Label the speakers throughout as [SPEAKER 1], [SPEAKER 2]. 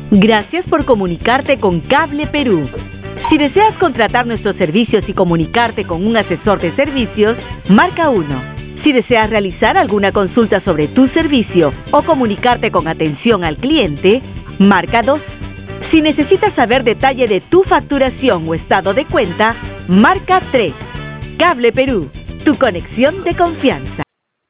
[SPEAKER 1] Gracias por comunicarte con Cable Perú. Si deseas contratar nuestros servicios y comunicarte con un asesor de servicios, marca 1. Si deseas realizar alguna consulta sobre tu servicio o comunicarte con atención al cliente, marca 2. Si necesitas saber detalle de tu facturación o estado de cuenta, marca 3. Cable Perú, tu conexión de confianza.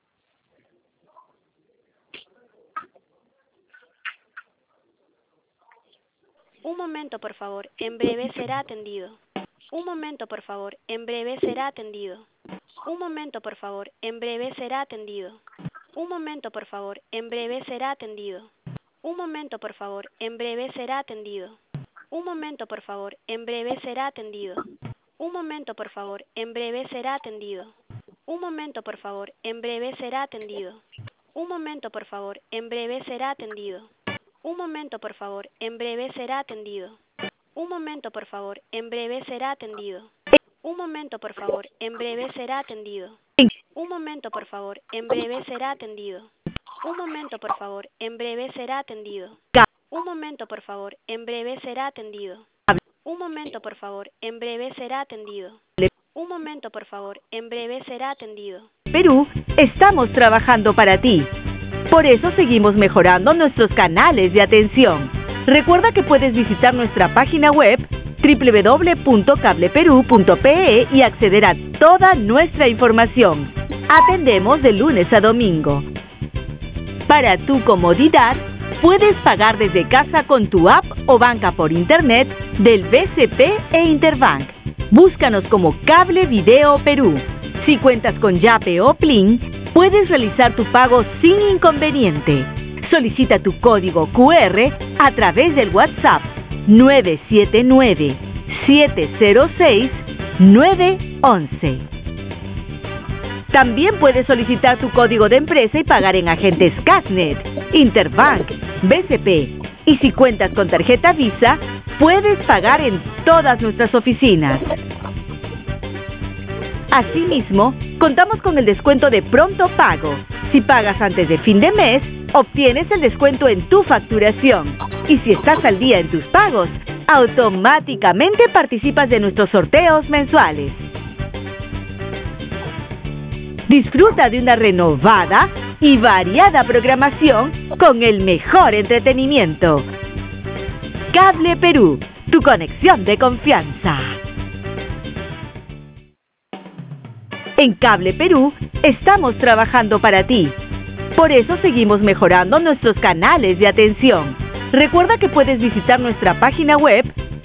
[SPEAKER 2] Un momento, por favor. En breve será atendido. Un momento, por favor. En breve será atendido. Un momento, por favor. En breve será atendido. Un momento, por favor. En breve será atendido. Un momento, por favor. En breve será atendido. Un momento, por favor. En breve será atendido. Un momento, por favor. En breve será atendido. Un momento, por favor. En breve será atendido. Un momento, por favor. En breve será atendido. Un momento, por favor. En breve será atendido. Un momento, por favor. En breve será atendido. Un momento, por favor. En breve será atendido. Un momento, por favor. En breve será atendido. Un momento, por favor. En breve será atendido. Un momento, por favor. En breve será atendido. Un momento, por favor. En breve será atendido. Un momento, por favor. En breve será atendido.
[SPEAKER 1] Perú, estamos trabajando para ti. Por eso seguimos mejorando nuestros canales de atención. Recuerda que puedes visitar nuestra página web www.cableperu.pe y acceder a toda nuestra información. Atendemos de lunes a domingo. Para tu comodidad, puedes pagar desde casa con tu app o banca por internet del BCP e Interbank. Búscanos como Cable Video Perú. Si cuentas con Yape o Plin, puedes realizar tu pago sin inconveniente. Solicita tu código QR a través del WhatsApp 979-706-911. También puedes solicitar tu código de empresa y pagar en agentes Casnet, Interbank, BCP. Y si cuentas con tarjeta Visa, puedes pagar en todas nuestras oficinas. Asimismo, contamos con el descuento de pronto pago. Si pagas antes de fin de mes, obtienes el descuento en tu facturación. Y si estás al día en tus pagos, automáticamente participas de nuestros sorteos mensuales. Disfruta de una renovada y variada programación con el mejor entretenimiento. Cable Perú, tu conexión de confianza. En Cable Perú, estamos trabajando para ti. Por eso seguimos mejorando nuestros canales de atención. Recuerda que puedes visitar nuestra página web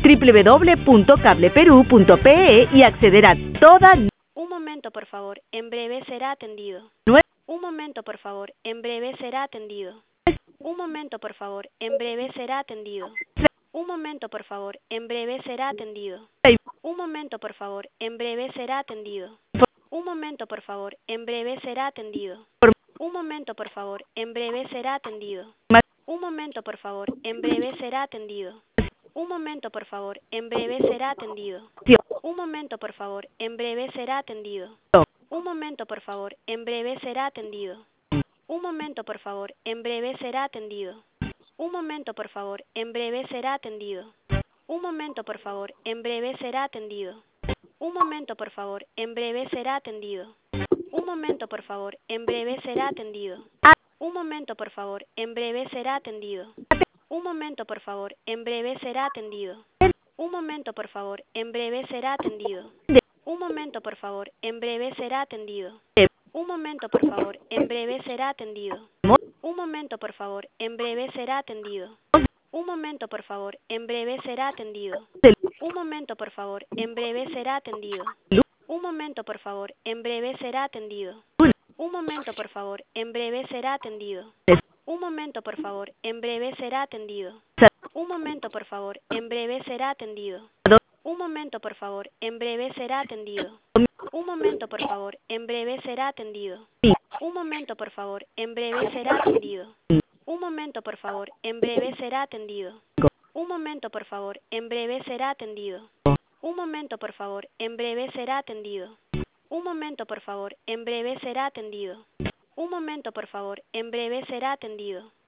[SPEAKER 1] www.cableperu.pe y acceder a toda...
[SPEAKER 2] Un momento, por favor. En breve será atendido. Un momento, por favor. En breve será atendido. Un momento, por favor. En breve será atendido. Un momento, por favor. En breve será atendido. Un momento, por favor. En breve será atendido. Un momento, por favor. En breve será atendido. Un momento, por favor. En breve será atendido. Un momento, por favor. En breve será atendido. Un momento, por favor. En breve será atendido. Un momento, por favor. En breve será atendido. Un momento, por favor. En breve será atendido. Un momento, por favor. En breve será atendido. Un momento, por favor. En breve será atendido. Un momento, por favor. En breve será atendido. Un momento, por favor. En breve será atendido. Un momento, por favor. En breve será atendido. Un momento, por favor. En breve será atendido. Un momento, por favor. En breve será atendido. Un momento, por favor. En breve será atendido. Un momento, por favor. En breve será atendido. Un momento, por favor. En breve será atendido. Un momento, por favor. En breve será atendido. Un momento, por favor. En breve será atendido. Un momento, por favor. En breve será atendido. Un momento, por favor. En breve será atendido. Un momento, por favor. En breve será atendido. Un momento, por favor. En breve será atendido. Un momento, por favor. En breve será atendido. Un momento, por favor. En breve será atendido. Un momento, por favor. En breve será atendido. Un momento, por favor. En breve será atendido. Un momento, por favor. En breve será atendido. Un momento, por favor. En breve será atendido. Un momento, por favor. En breve será atendido. Un momento, por favor. En breve será atendido. Un momento, por favor. En breve será atendido.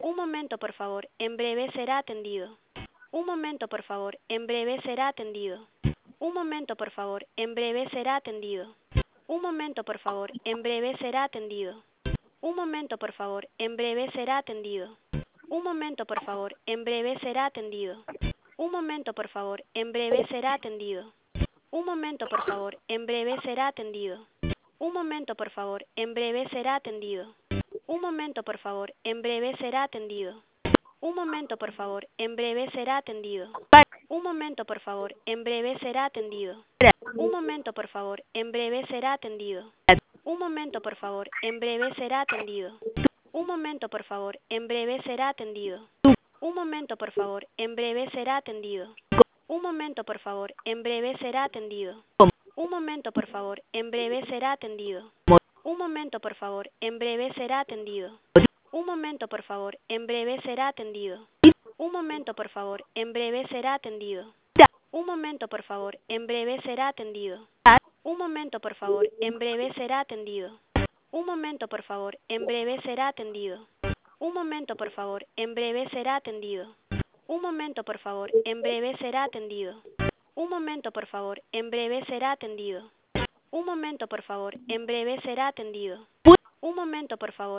[SPEAKER 2] Un momento, por favor. En breve será atendido. Un momento, por favor. En breve será atendido. Un momento, por favor. En breve será atendido. Un momento, por favor. En breve será atendido. Un momento, por favor. En breve será atendido. Un momento, por favor. En breve será atendido. Un momento, por favor. En breve será atendido. Un momento, por favor. En breve será atendido. Un momento, por favor. En breve será atendido. Un momento, por favor. En breve será atendido. Un momento, por favor. En breve será atendido. Un momento, por favor. En breve será atendido. Un momento, por favor. En breve será atendido. Un momento, por favor. En breve será atendido. Un momento, por favor. En breve será atendido. Un momento, por favor. En breve será atendido. Un momento, por favor. En breve será atendido. Un momento, por favor. En breve será atendido. Un momento, por favor. En breve será atendido. Un momento, por favor. En breve será atendido. Un momento, por favor. En breve será atendido. Un momento, por favor. En breve será atendido. Un momento, por favor. En breve será atendido. Un momento, por favor. En breve será atendido. Un momento, por favor. En breve será atendido. Un momento, por favor. En breve será atendido. Un momento, por favor. En breve será atendido. Un momento, por favor. En breve será atendido. Un momento, por favor.